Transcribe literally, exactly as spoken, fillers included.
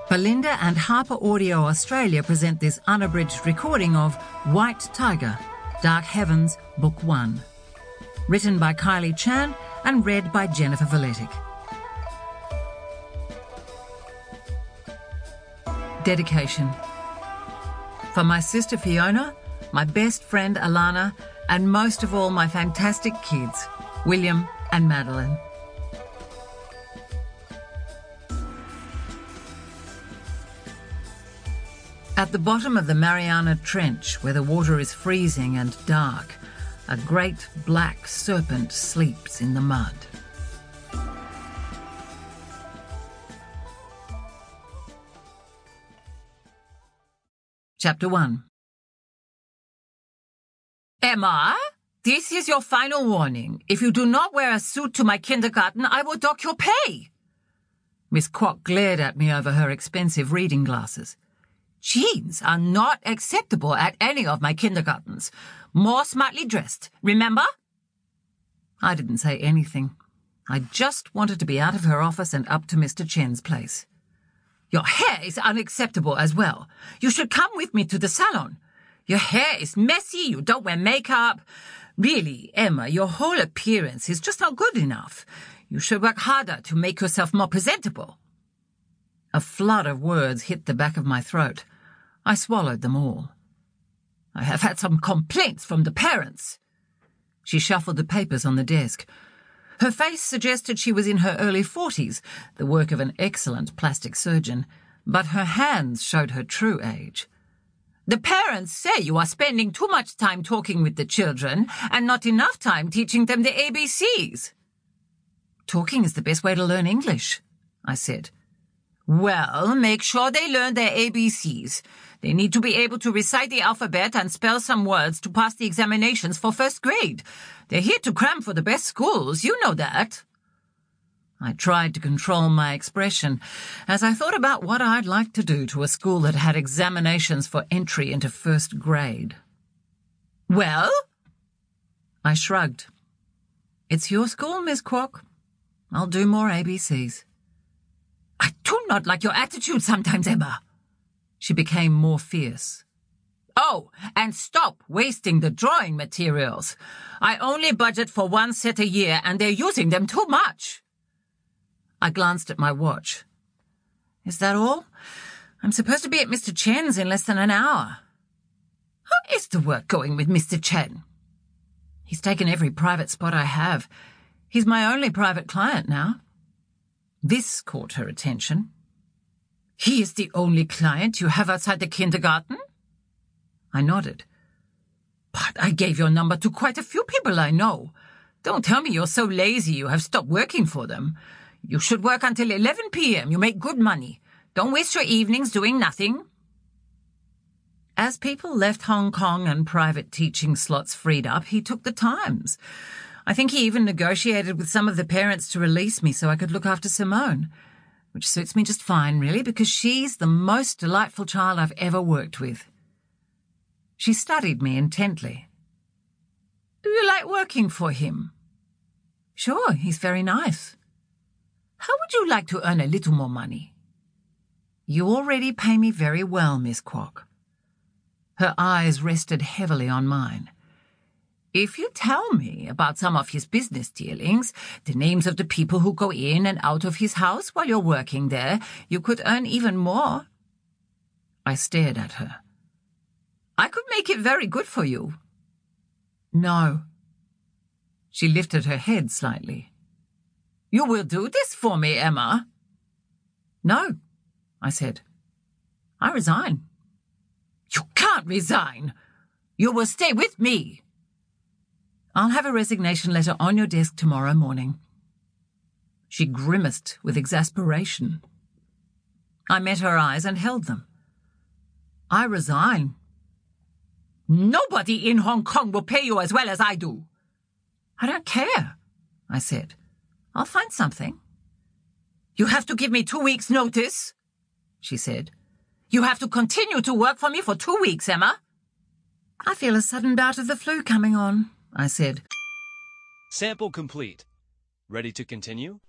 Belinda and Harper Audio Australia present this unabridged recording of White Tiger, Dark Heavens, Book one. Written by Kylie Chan and read by Jennifer Valetic. Dedication. For my sister Fiona, my best friend Alana, and most of all my fantastic kids, William and Madeline. At the bottom of the Mariana Trench, where the water is freezing and dark, a great black serpent sleeps in the mud. Chapter one. Emma, this is your final warning. If you do not wear a suit to my kindergarten, I will dock your pay. Miss Kwok glared at me over her expensive reading glasses. Jeans are not acceptable at any of my kindergartens. More smartly dressed, remember? I didn't say anything. I just wanted to be out of her office and up to Mister Chen's place. Your hair is unacceptable as well. You should come with me to the salon. Your hair is messy, you don't wear makeup. Really, Emma, your whole appearance is just not good enough. You should work harder to make yourself more presentable. A flood of words hit the back of my throat. I swallowed them all. I have had some complaints from the parents. She shuffled the papers on the desk. Her face suggested she was in her early forties, the work of an excellent plastic surgeon, but her hands showed her true age. The parents say you are spending too much time talking with the children and not enough time teaching them the A B Cs. Talking is the best way to learn English, I said. Well, make sure they learn their A B Cs. They need to be able to recite the alphabet and spell some words to pass the examinations for first grade. They're here to cram for the best schools, you know that. I tried to control my expression as I thought about what I'd like to do to a school that had examinations for entry into first grade. Well? I shrugged. It's your school, Miss Kwok. I'll do more A B Cs. I do not like your attitude sometimes, Emma. She became more fierce. Oh, and stop wasting the drawing materials. I only budget for one set a year, and they're using them too much. I glanced at my watch. Is that all? I'm supposed to be at Mister Chen's in less than an hour. How is the work going with Mister Chen? He's taken every private spot I have. He's my only private client now. This caught her attention. He is the only client you have outside the kindergarten? I nodded. But I gave your number to quite a few people I know. Don't tell me you're so lazy you have stopped working for them. You should work until eleven p.m. You make good money. Don't waste your evenings doing nothing. As people left Hong Kong and private teaching slots freed up, he took the Times. I think he even negotiated with some of the parents to release me so I could look after Simone, which suits me just fine, really, because she's the most delightful child I've ever worked with. She studied me intently. Do you like working for him? Sure, he's very nice. How would you like to earn a little more money? You already pay me very well, Miss Kwok. Her eyes rested heavily on mine. If you tell me about some of his business dealings, the names of the people who go in and out of his house while you're working there, you could earn even more. I stared at her. I could make it very good for you. No. She lifted her head slightly. You will do this for me, Emma? No, I said. I resign. You can't resign. You will stay with me. I'll have a resignation letter on your desk tomorrow morning. She grimaced with exasperation. I met her eyes and held them. I resign. Nobody in Hong Kong will pay you as well as I do. I don't care, I said. I'll find something. You have to give me two weeks' notice, she said. You have to continue to work for me for two weeks, Emma. I feel a sudden bout of the flu coming on, I said. Sample complete. Ready to continue?